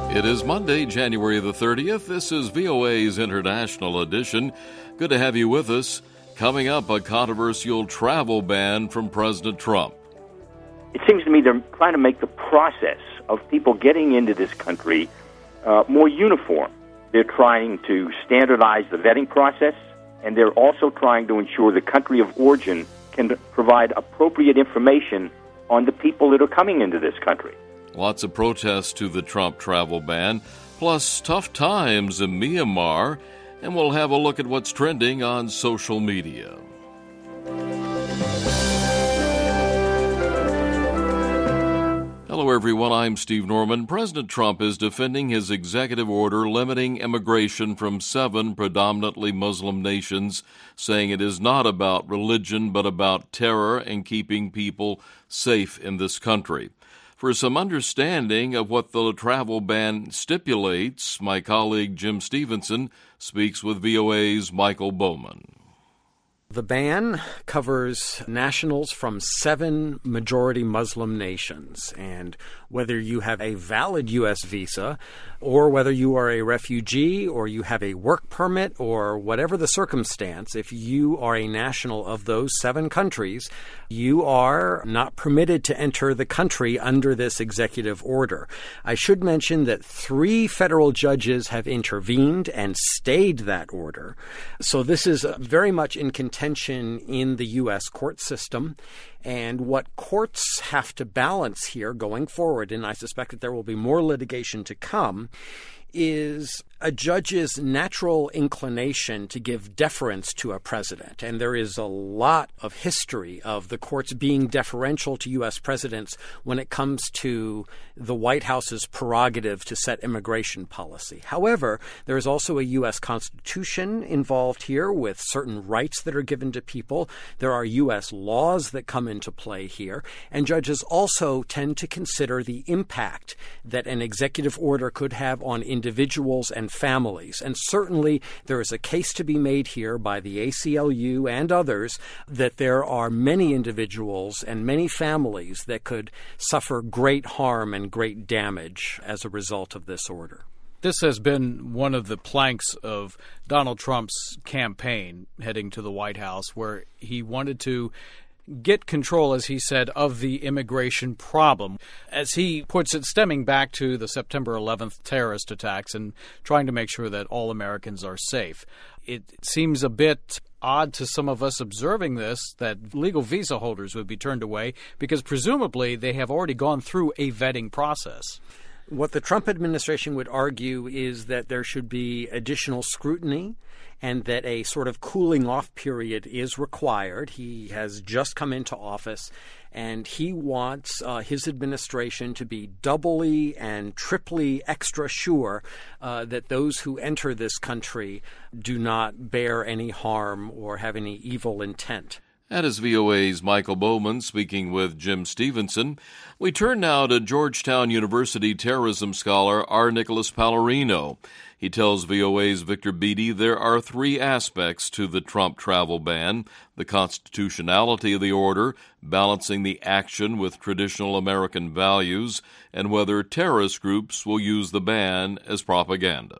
It is Monday, January the 30th. This is VOA's International Edition. Good to have you with us. Coming up, a controversial travel ban from President Trump. It seems to me they're trying to make the process of people getting into this country more uniform. They're trying to standardize the vetting process, and they're also trying to ensure the country of origin can provide appropriate information on the people that are coming into this country. Lots of protests to the Trump travel ban, plus tough times in Myanmar, and we'll have a look at what's trending on social media. Hello, everyone. I'm Steve Norman. President Trump is defending his executive order limiting immigration from 7 predominantly Muslim nations, saying it is not about religion but about terror and keeping people safe in this country. For some understanding of what the travel ban stipulates, my colleague Jim Stevenson speaks with VOA's Michael Bowman. The ban covers nationals from 7 majority Muslim nations, and whether you have a valid U.S. visa or whether you are a refugee or you have a work permit or whatever the circumstance, if you are a national of those 7 countries, you are not permitted to enter the country under this executive order. I should mention that 3 federal judges have intervened and stayed that order. So this is very much in contention in the U.S. court system. And what courts have to balance here going forward, and I suspect that there will be more litigation to come, is a judge's natural inclination to give deference to a president. And there is a lot of history of the courts being deferential to U.S. presidents when it comes to the White House's prerogative to set immigration policy. However, there is also a U.S. Constitution involved here with certain rights that are given to people. There are U.S. laws that come into play here. And judges also tend to consider the impact that an executive order could have on individuals and families. And certainly there is a case to be made here by the ACLU and others that there are many individuals and many families that could suffer great harm and great damage as a result of this order. This has been one of the planks of Donald Trump's campaign heading to the White House, where he wanted to get control, as he said, of the immigration problem. As he puts it, stemming back to the September 11th terrorist attacks and trying to make sure that all Americans are safe. It seems a bit odd to some of us observing this that legal visa holders would be turned away because presumably they have already gone through a vetting process. What the Trump administration would argue is that there should be additional scrutiny and that a sort of cooling off period is required. He has just come into office, and he wants his administration to be doubly and triply extra sure that those who enter this country do not bear any harm or have any evil intent. That is VOA's Michael Bowman speaking with Jim Stevenson. We turn now to Georgetown University terrorism scholar R. Nicholas Pallarino. He tells VOA's Victor Beattie there are 3 aspects to the Trump travel ban: the constitutionality of the order, balancing the action with traditional American values, and whether terrorist groups will use the ban as propaganda.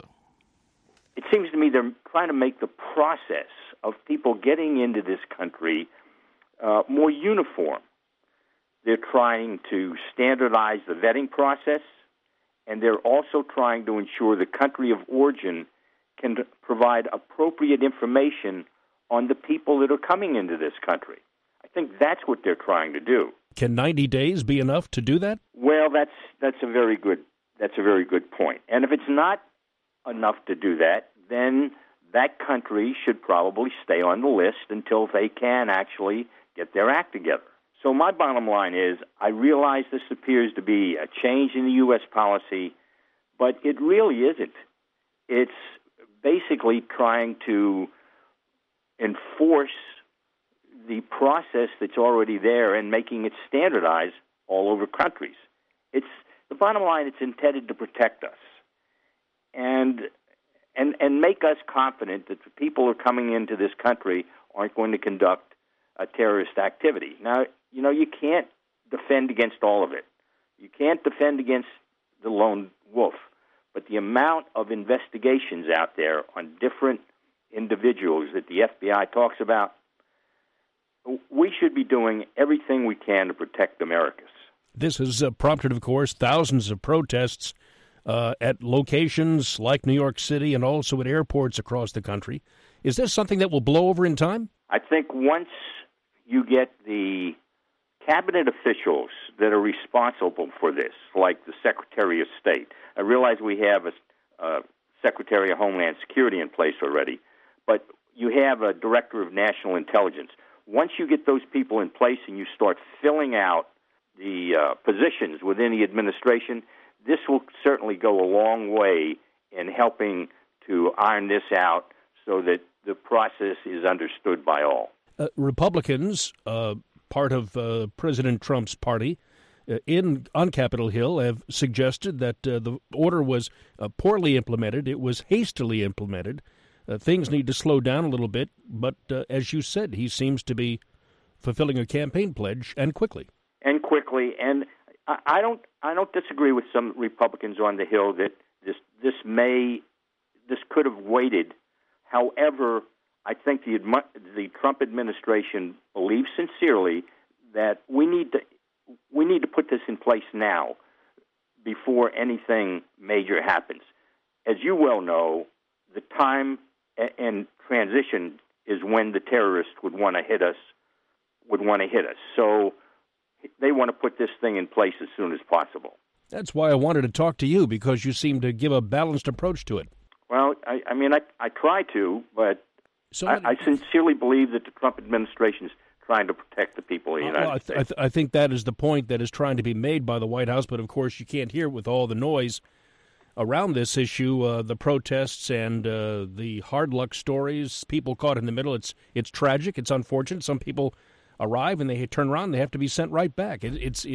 It seems to me they're trying to make the process of people getting into this country more uniform. They're trying to standardize the vetting process, and they're also trying to ensure the country of origin can provide appropriate information on the people that are coming into this country. I think that's what they're trying to do. Can 90 days be enough to do that? Well, that's a very good point. And if it's not enough to do that, then that country should probably stay on the list until they can actually get their act together. So my bottom line is, I realize this appears to be a change in the U.S. policy, but it really isn't. It's basically trying to enforce the process that's already there and making it standardized all over countries. It's the bottom line. It's intended to protect us and make us confident that the people who are coming into this country aren't going to conduct a terrorist activity. Now, you can't defend against all of it. You can't defend against the lone wolf. but the amount of investigations out there on different individuals that the FBI talks about, we should be doing everything we can to protect Americans. This has prompted, of course, thousands of protests at locations like New York City and also at airports across the country. Is this something that will blow over in time? I think once you get the cabinet officials that are responsible for this, like the Secretary of State, I realize we have a Secretary of Homeland Security in place already, but you have a Director of National Intelligence. Once you get those people in place and you start filling out the positions within the administration, this will certainly go a long way in helping to iron this out so that the process is understood by all. Republicans, part of President Trump's party, on Capitol Hill have suggested that the order was poorly implemented. It was hastily implemented. Things need to slow down a little bit, but as you said, he seems to be fulfilling a campaign pledge, and quickly. And I don't disagree with some Republicans on the Hill that this could have waited. However, I think the Trump administration believes sincerely that we need to put this in place now before anything major happens. As you well know, the time and transition is when the terrorists would want to hit us. So they want to put this thing in place as soon as possible. That's why I wanted to talk to you, because you seem to give a balanced approach to it. Well, I try to, but I sincerely believe that the Trump administration is trying to protect the people of the United States. I think that is the point that is trying to be made by the White House, but of course you can't hear with all the noise around this issue, the protests and the hard luck stories, people caught in the middle. It's tragic. It's unfortunate. Some people arrive and they turn around and they have to be sent right back. It's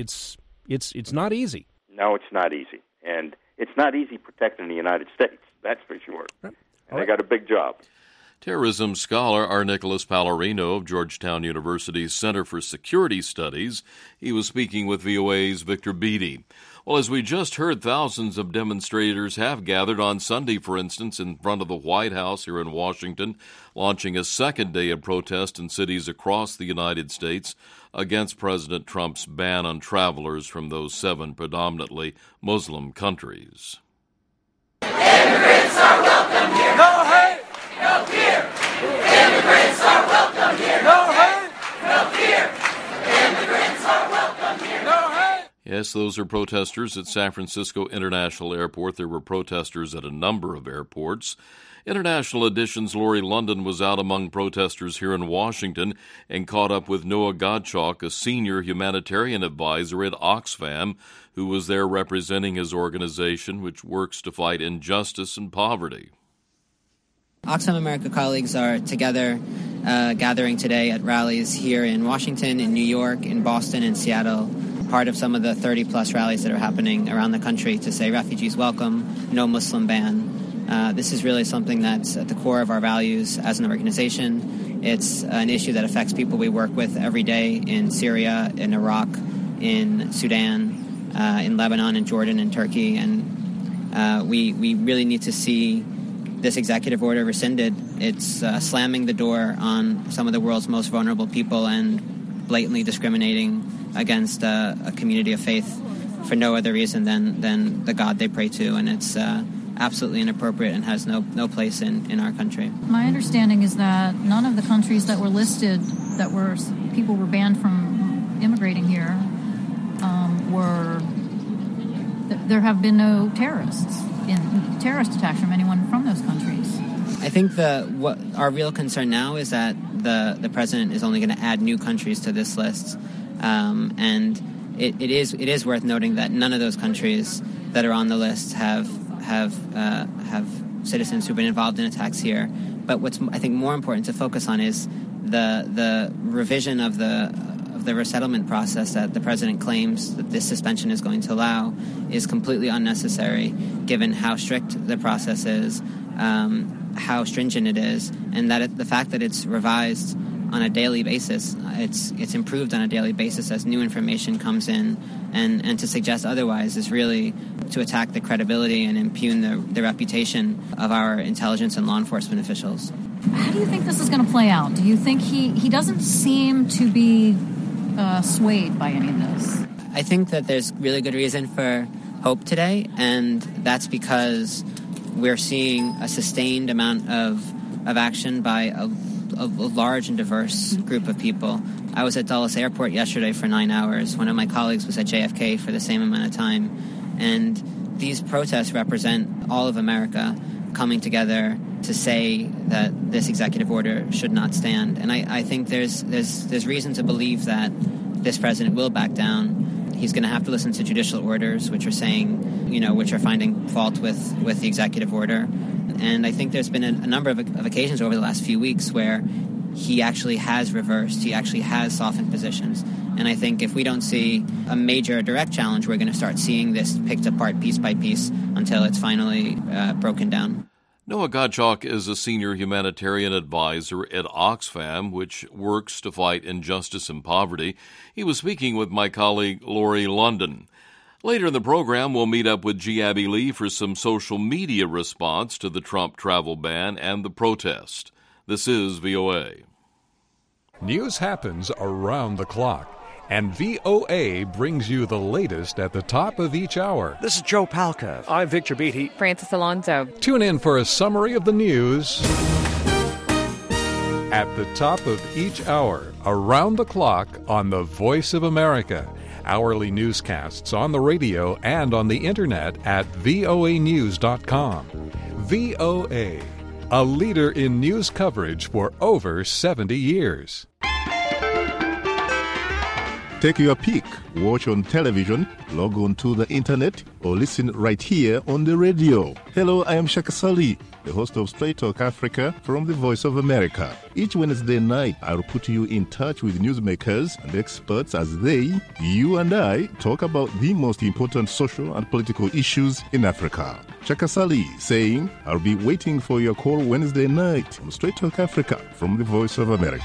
not easy. No, it's not easy. And it's not easy protecting the United States. That's for sure. Right. And they got a big job. Terrorism scholar R. Nicholas Pallarino of Georgetown University's Center for Security Studies. He was speaking with VOA's Victor Beattie. Well, as we just heard, thousands of demonstrators have gathered on Sunday, for instance, in front of the White House here in Washington, launching a second day of protest in cities across the United States against President Trump's ban on travelers from those 7 predominantly Muslim countries. Immigrants are welcome here. No hate, no fear. Immigrants are welcome here. No hate, no fear. Immigrants are welcome here. No hate. Yes, those are protesters at San Francisco International Airport. There were protesters at a number of airports. International Edition's Lori London was out among protesters here in Washington and caught up with Noah Gottschalk, a senior humanitarian advisor at Oxfam, who was there representing his organization, which works to fight injustice and poverty. Oxfam America colleagues are together gathering today at rallies here in Washington, in New York, in Boston, and Seattle, part of some of the 30-plus rallies that are happening around the country to say refugees welcome, no Muslim ban. This is really something that's at the core of our values as an organization. It's an issue that affects people we work with every day in Syria, in Iraq, in Sudan, in Lebanon, in Jordan, and Turkey. And we really need to see this executive order rescinded. It's slamming the door on some of the world's most vulnerable people and blatantly discriminating against a community of faith for no other reason than the God they pray to. And it's absolutely inappropriate and has no place in our country. My understanding is that none of the countries that were listed that were people were banned from immigrating here there have been no terrorist attacks from anyone from those countries. I think what our real concern now is that the president is only going to add new countries to this list, and it is worth noting that none of those countries that are on the list have citizens who've been involved in attacks here. But what's I think more important to focus on is the revision of the resettlement process that the president claims that this suspension is going to allow is completely unnecessary, given how strict the process is, how stringent it is, and that the fact that it's revised on a daily basis. It's improved on a daily basis as new information comes in, and to suggest otherwise is really to attack the credibility and impugn the reputation of our intelligence and law enforcement officials. How do you think this is going to play out? Do you think he doesn't seem to be swayed by any of this? I think that there's really good reason for hope today, and that's because we're seeing a sustained amount of action by a large and diverse group of people. I was at Dulles Airport yesterday for 9 hours. One of my colleagues was at JFK for the same amount of time. And these protests represent all of America coming together to say that this executive order should not stand. And I think there's reason to believe that this president will back down. He's going to have to listen to judicial orders, which are saying, which are finding fault with the executive order. And I think there's been a number of occasions over the last few weeks where he actually has reversed, he actually has softened positions. And I think if we don't see a major direct challenge, we're going to start seeing this picked apart piece by piece until it's finally broken down. Noah Gottschalk is a senior humanitarian advisor at Oxfam, which works to fight injustice and poverty. He was speaking with my colleague Lori London. Later in the program, we'll meet up with G. Abby Lee for some social media response to the Trump travel ban and the protest. This is VOA. News happens around the clock, and VOA brings you the latest at the top of each hour. This is Joe Palca. I'm Victor Beatty. Francis Alonso. Tune in for a summary of the news at the top of each hour, around the clock on the Voice of America. Hourly newscasts on the radio and on the internet at voanews.com. VOA, a leader in news coverage for over 70 years. Take your pick. Watch on television, log on to the internet, or listen right here on the radio. Hello, I am Shaka Sali, the host of Straight Talk Africa from the Voice of America. Each Wednesday night, I'll put you in touch with newsmakers and experts as they, you and I, talk about the most important social and political issues in Africa. Shaka Sali saying, I'll be waiting for your call Wednesday night on Straight Talk Africa from the Voice of America.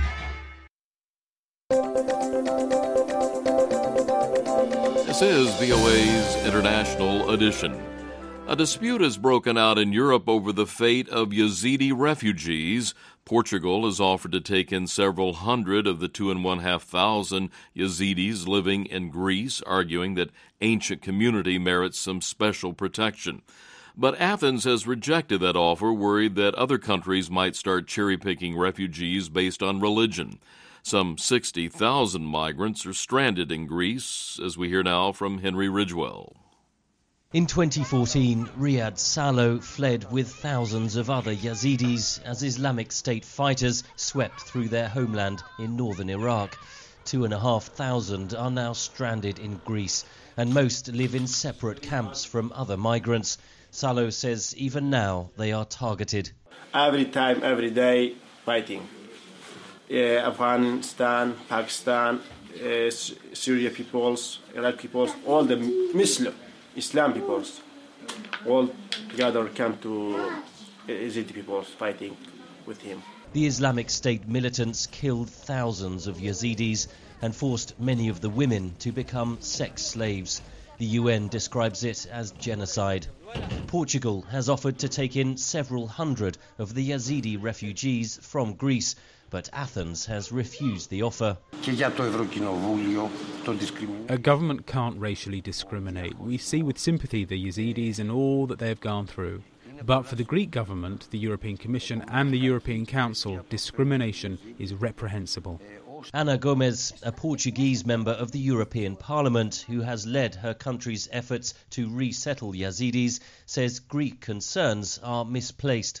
This is VOA's International Edition. A dispute has broken out in Europe over the fate of Yazidi refugees. Portugal has offered to take in several hundred of the 2,500 Yazidis living in Greece, arguing that ancient community merits some special protection. But Athens has rejected that offer, worried that other countries might start cherry-picking refugees based on religion. Some 60,000 migrants are stranded in Greece, as we hear now from Henry Ridgewell. In 2014, Riyad Salo fled with thousands of other Yazidis as Islamic State fighters swept through their homeland in northern Iraq. 2,500 are now stranded in Greece, and most live in separate camps from other migrants. Salo says even now they are targeted. Every time, every day, fighting. Afghanistan, Pakistan, Syria peoples, Iraq peoples, all the Islam peoples, all together come to Yazidi peoples fighting with him. The Islamic State militants killed thousands of Yazidis and forced many of the women to become sex slaves. The UN describes it as genocide. Portugal has offered to take in several hundred of the Yazidi refugees from Greece, but Athens has refused the offer. A government can't racially discriminate. We see with sympathy the Yazidis and all that they have gone through. But for the Greek government, the European Commission and the European Council, discrimination is reprehensible. Ana Gomes, a Portuguese member of the European Parliament who has led her country's efforts to resettle Yazidis, says Greek concerns are misplaced.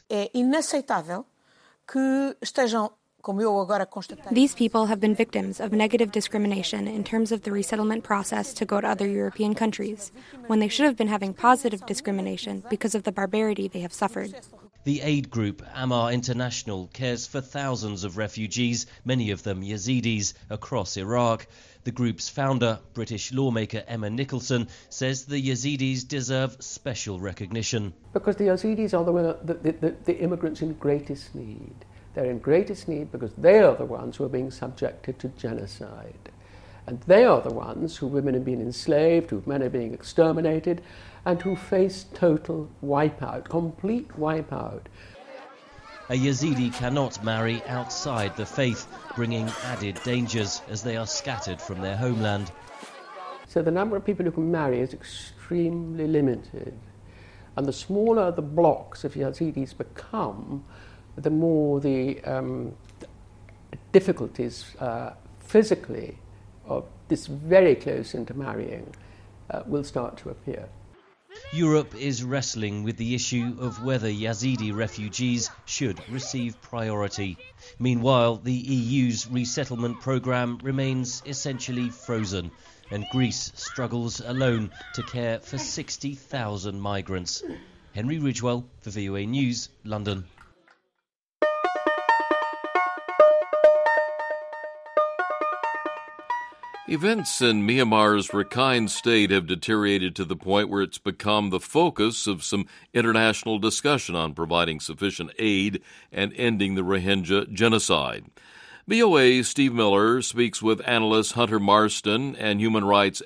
These people have been victims of negative discrimination in terms of the resettlement process to go to other European countries, when they should have been having positive discrimination because of the barbarity they have suffered. The aid group Ammar International cares for thousands of refugees, many of them Yazidis, across Iraq. The group's founder, British lawmaker Emma Nicholson, says the Yazidis deserve special recognition. Because the Yazidis are the immigrants in greatest need. They're in greatest need because they are the ones who are being subjected to genocide. And they are the ones whose women have been enslaved, whose men are being exterminated, and who face total wipeout, complete wipeout. A Yazidi cannot marry outside the faith, bringing added dangers as they are scattered from their homeland. So the number of people who can marry is extremely limited. And the smaller the blocks of Yazidis become, the more the difficulties physically of this very close intermarrying will start to appear. Europe is wrestling with the issue of whether Yazidi refugees should receive priority. Meanwhile, the EU's resettlement programme remains essentially frozen, and Greece struggles alone to care for 60,000 migrants. Henry Ridgewell for VOA News, London. Events in Myanmar's Rakhine State have deteriorated to the point where it's become the focus of some international discussion on providing sufficient aid and ending the Rohingya genocide. VOA's Steve Miller speaks with analyst Hunter Marston and Human Rights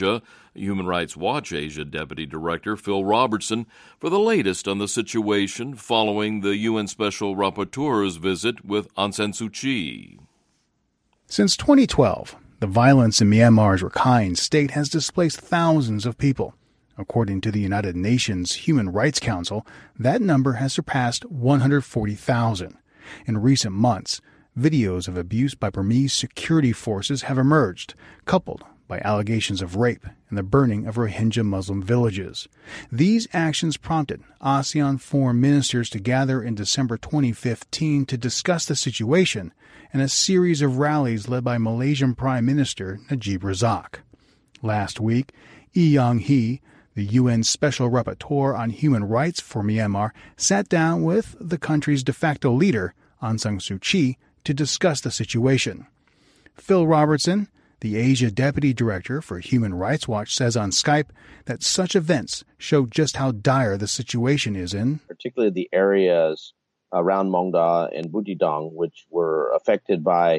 Watch Asia Deputy Director Phil Robertson for the latest on the situation following the UN Special Rapporteur's visit with Aung San Suu Kyi. Since 2012, the violence in Myanmar's Rakhine State has displaced thousands of people. According to the United Nations Human Rights Council, that number has surpassed 140,000. In recent months, videos of abuse by Burmese security forces have emerged, coupled by allegations of rape and the burning of Rohingya Muslim villages. These actions prompted ASEAN foreign ministers to gather in December 2015 to discuss the situation in a series of rallies led by Malaysian Prime Minister Najib Razak. Last week, Lee Young-hee, the UN Special Rapporteur on Human Rights for Myanmar, sat down with the country's de facto leader, Aung San Suu Kyi, to discuss the situation. Phil Robertson, the Asia Deputy Director for Human Rights Watch, says on Skype that such events show just how dire the situation is in particularly the areas around Mongda and Butidong, which were affected by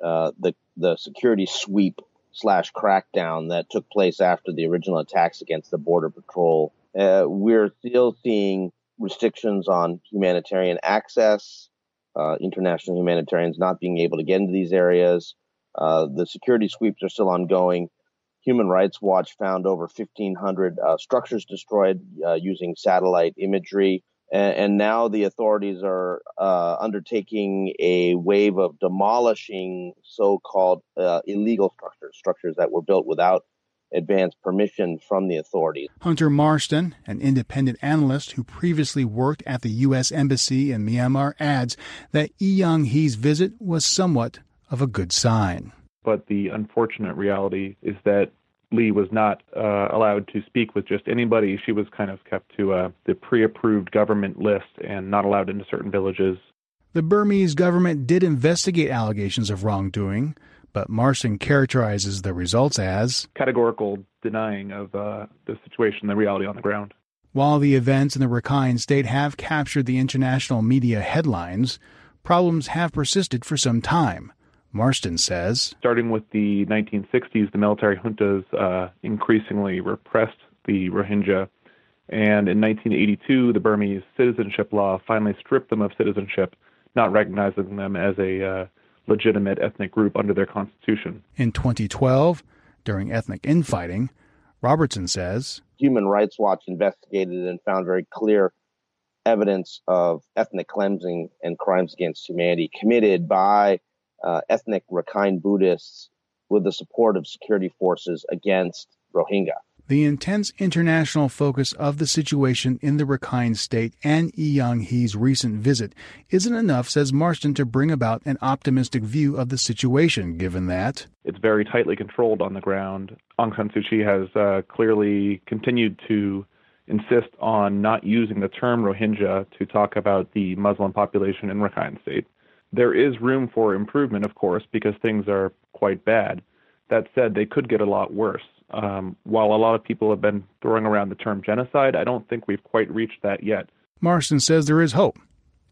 the security sweep / crackdown that took place after the original attacks against the Border Patrol. We're still seeing restrictions on humanitarian access, international humanitarians not being able to get into these areas. The security sweeps are still ongoing. Human Rights Watch found over 1,500 structures destroyed using satellite imagery. And now the authorities are undertaking a wave of demolishing so-called illegal structures that were built without advance permission from the authorities. Hunter Marston, an independent analyst who previously worked at the U.S. Embassy in Myanmar, adds that Lee Young-hee's visit was somewhat of a good sign. But the unfortunate reality is that Lee was not allowed to speak with just anybody. She was kind of kept to the pre-approved government list and not allowed into certain villages. The Burmese government did investigate allegations of wrongdoing, but Marston characterizes the results as categorical denying of the situation, the reality on the ground. While the events in the Rakhine State have captured the international media headlines, problems have persisted for some time. Marston says, starting with the 1960s, the military juntas increasingly repressed the Rohingya. And in 1982, the Burmese citizenship law finally stripped them of citizenship, not recognizing them as a legitimate ethnic group under their constitution. In 2012, during ethnic infighting, Robertson says, Human Rights Watch investigated and found very clear evidence of ethnic cleansing and crimes against humanity committed by ethnic Rakhine Buddhists with the support of security forces against Rohingya. The intense international focus of the situation in the Rakhine State and Lee Young-hee's recent visit isn't enough, says Marston, to bring about an optimistic view of the situation, given that it's very tightly controlled on the ground. Aung San Suu Kyi has clearly continued to insist on not using the term Rohingya to talk about the Muslim population in Rakhine State. There is room for improvement, of course, because things are quite bad. That said, they could get a lot worse. While a lot of people have been throwing around the term genocide, I don't think we've quite reached that yet. Marston says there is hope.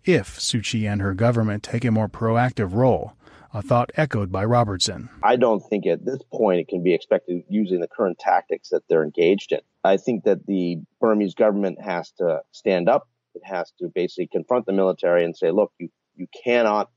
if Suu Kyi and her government take a more proactive role, a thought echoed by Robertson. I don't think at this point it can be expected using the current tactics that they're engaged in. I think that the Burmese government has to stand up. It has to basically confront the military and say, look, you cannot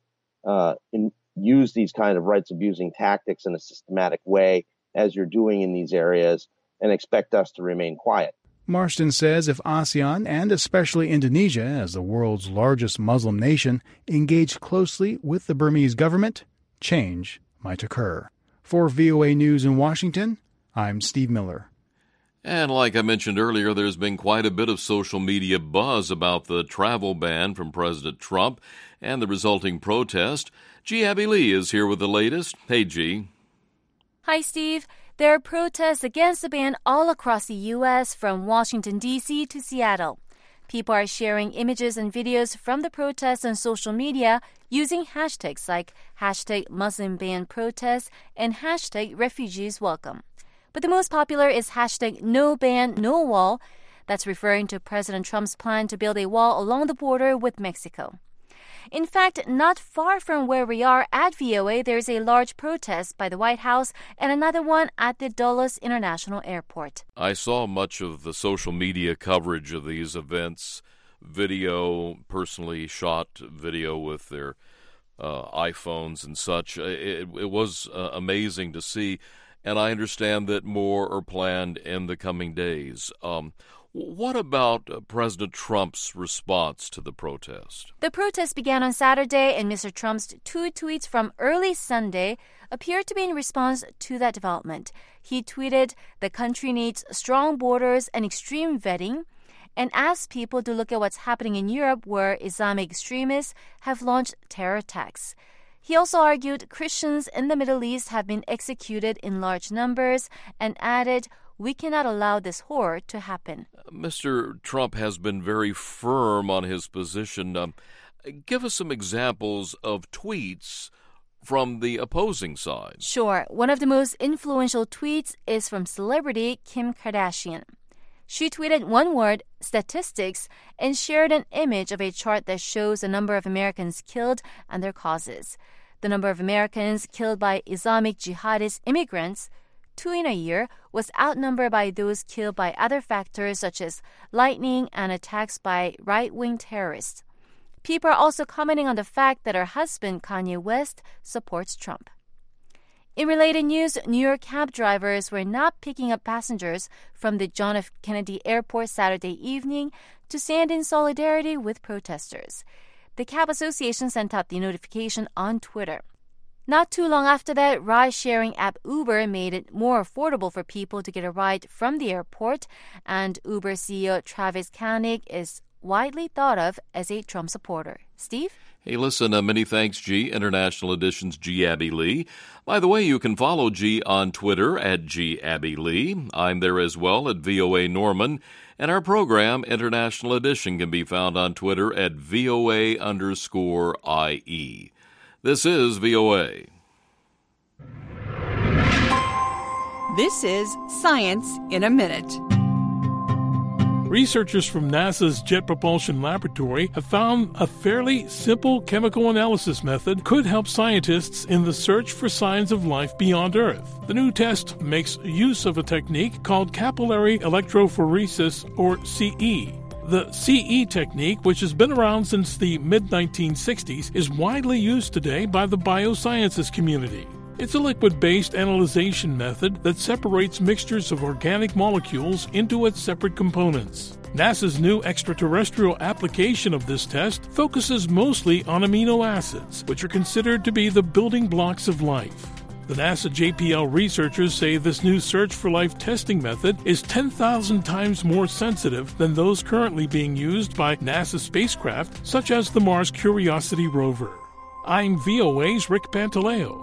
use these kind of rights-abusing tactics in a systematic way as you're doing in these areas and expect us to remain quiet. Marston says if ASEAN, and especially Indonesia, as the world's largest Muslim nation, engage closely with the Burmese government, change might occur. For VOA News in Washington, I'm Steve Miller. And like I mentioned earlier, there's been quite a bit of social media buzz about the travel ban from President Trump and the resulting protest. G. Abby Lee is here with the latest. Hey, G. Hi, Steve. There are protests against the ban all across the U.S., from Washington, D.C. to Seattle. People are sharing images and videos from the protests on social media using hashtags like #MuslimBanProtest and #RefugeesWelcome. But the most popular is #NoBanNoWall. That's referring to President Trump's plan to build a wall along the border with Mexico. In fact, not far from where we are at VOA, there's a large protest by the White House and another one at the Dulles International Airport. I saw much of the social media coverage of these events, personally shot video with their iPhones and such. It was amazing to see, and I understand that more are planned in the coming days. What about President Trump's response to the protest? The protest began on Saturday, and Mr. Trump's two tweets from early Sunday appeared to be in response to that development. He tweeted, "The country needs strong borders and extreme vetting," and asked people to look at what's happening in Europe, where Islamic extremists have launched terror attacks. He also argued Christians in the Middle East have been executed in large numbers and added, "We cannot allow this horror to happen." Mr. Trump has been very firm on his position. Give us some examples of tweets from the opposing side. Sure. One of the most influential tweets is from celebrity Kim Kardashian. She tweeted one word, statistics, and shared an image of a chart that shows the number of Americans killed and their causes. The number of Americans killed by Islamic jihadist immigrants, 2 in a year, was outnumbered by those killed by other factors such as lightning and attacks by right-wing terrorists. People are also commenting on the fact that her husband, Kanye West, supports Trump. In related news, New York cab drivers were not picking up passengers from the John F. Kennedy Airport Saturday evening to stand in solidarity with protesters. The Cab Association sent out the notification on Twitter. Not too long after that, ride-sharing app Uber made it more affordable for people to get a ride from the airport, and Uber CEO Travis Kalanick is widely thought of as a Trump supporter. Steve? Hey, listen, many thanks, G. International Edition's G. Abby Lee. By the way, you can follow G on Twitter at G. Abby Lee. I'm there as well at VOA Norman. And our program, International Edition, can be found on Twitter at VOA_IE. This is VOA. This is Science in a Minute. Researchers from NASA's Jet Propulsion Laboratory have found a fairly simple chemical analysis method could help scientists in the search for signs of life beyond Earth. The new test makes use of a technique called capillary electrophoresis, or CE. The CE technique, which has been around since the mid-1960s, is widely used today by the biosciences community. It's a liquid-based analyzation method that separates mixtures of organic molecules into its separate components. NASA's new extraterrestrial application of this test focuses mostly on amino acids, which are considered to be the building blocks of life. The NASA JPL researchers say this new search for life testing method is 10,000 times more sensitive than those currently being used by NASA spacecraft, such as the Mars Curiosity rover. I'm VOA's Rick Pantaleo.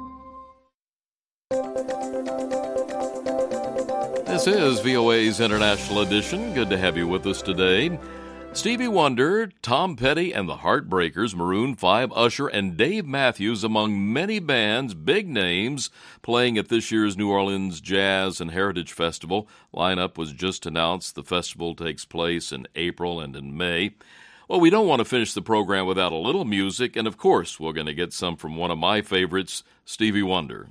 This is VOA's International Edition. Good to have you with us today. Stevie Wonder, Tom Petty and the Heartbreakers, Maroon 5, Usher, and Dave Matthews, among many bands, big names, playing at this year's New Orleans Jazz and Heritage Festival. Lineup was just announced. The festival takes place in April and in May. Well, we don't want to finish the program without a little music, and of course, we're going to get some from one of my favorites, Stevie Wonder.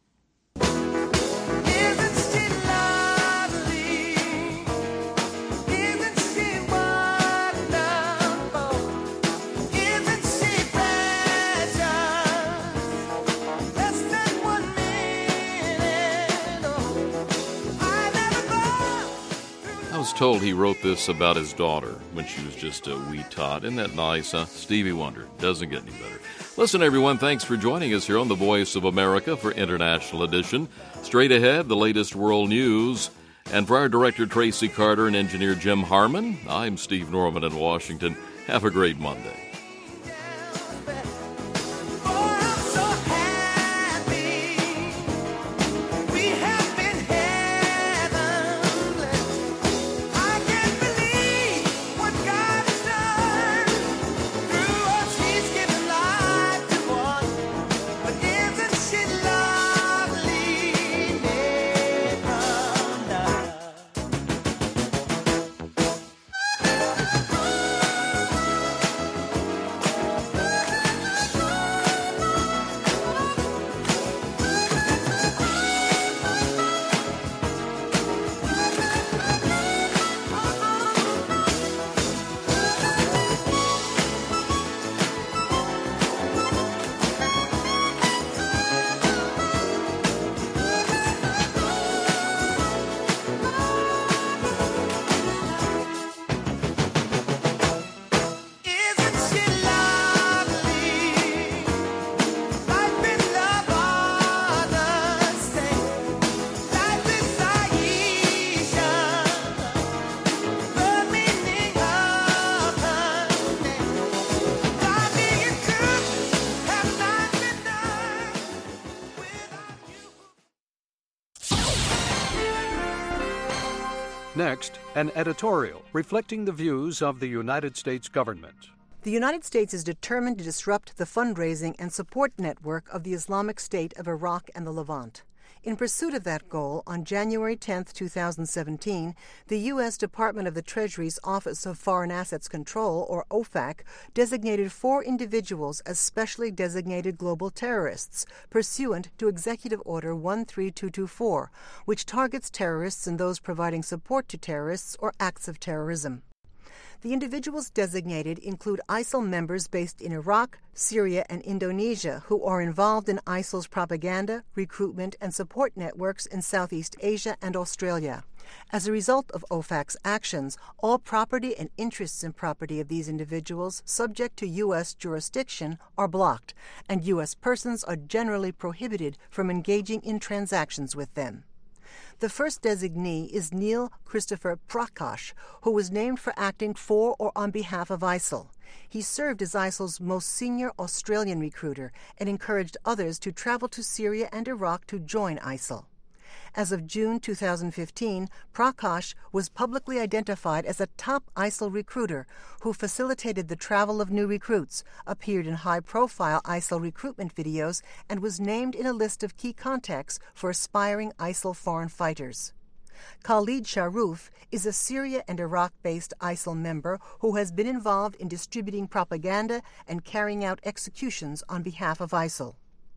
I was told he wrote this about his daughter when she was just a wee tot. Isn't that nice, huh? Stevie Wonder. Doesn't get any better. Listen, everyone, thanks for joining us here on the Voice of America for International Edition. Straight ahead, the latest world news. And for our director, Tracy Carter, and engineer Jim Harmon, I'm Steve Norman in Washington. Have a great Monday. Next, an editorial reflecting the views of the United States government. The United States is determined to disrupt the fundraising and support network of the Islamic State of Iraq and the Levant. In pursuit of that goal, on January 10, 2017, the U.S. Department of the Treasury's Office of Foreign Assets Control, or OFAC, designated 4 individuals as specially designated global terrorists, pursuant to Executive Order 13224, which targets terrorists and those providing support to terrorists or acts of terrorism. The individuals designated include ISIL members based in Iraq, Syria, and Indonesia who are involved in ISIL's propaganda, recruitment, and support networks in Southeast Asia and Australia. As a result of OFAC's actions, all property and interests in property of these individuals subject to U.S. jurisdiction are blocked, and U.S. persons are generally prohibited from engaging in transactions with them. The first designee is Neil Christopher Prakash, who was named for acting for or on behalf of ISIL. He served as ISIL's most senior Australian recruiter and encouraged others to travel to Syria and Iraq to join ISIL. As of June 2015, Prakash was publicly identified as a top ISIL recruiter who facilitated the travel of new recruits, appeared in high-profile ISIL recruitment videos, and was named in a list of key contacts for aspiring ISIL foreign fighters. Khalid Sharoof is a Syria and Iraq-based ISIL member who has been involved in distributing propaganda and carrying out executions on behalf of ISIL.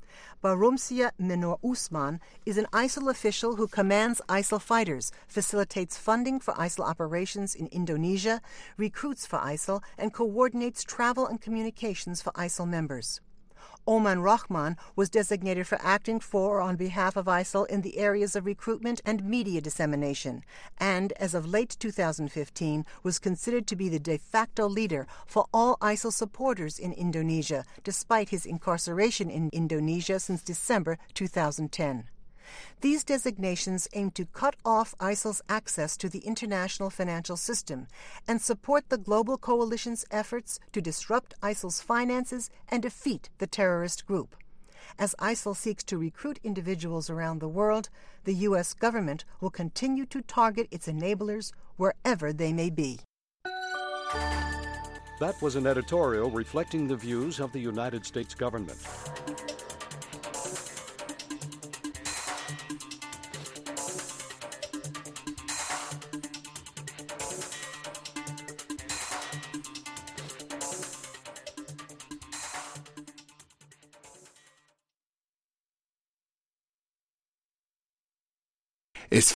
Barumsia Menor Usman is an ISIL official who commands ISIL fighters, facilitates funding for ISIL operations in Indonesia, recruits for ISIL, and coordinates travel and communications for ISIL members. Oman Rahman was designated for acting for or on behalf of ISIL in the areas of recruitment and media dissemination, and as of late 2015 was considered to be the de facto leader for all ISIL supporters in Indonesia, despite his incarceration in Indonesia since December 2010. These designations aim to cut off ISIL's access to the international financial system and support the global coalition's efforts to disrupt ISIL's finances and defeat the terrorist group. As ISIL seeks to recruit individuals around the world, the U.S. government will continue to target its enablers wherever they may be. That was an editorial reflecting the views of the United States government. is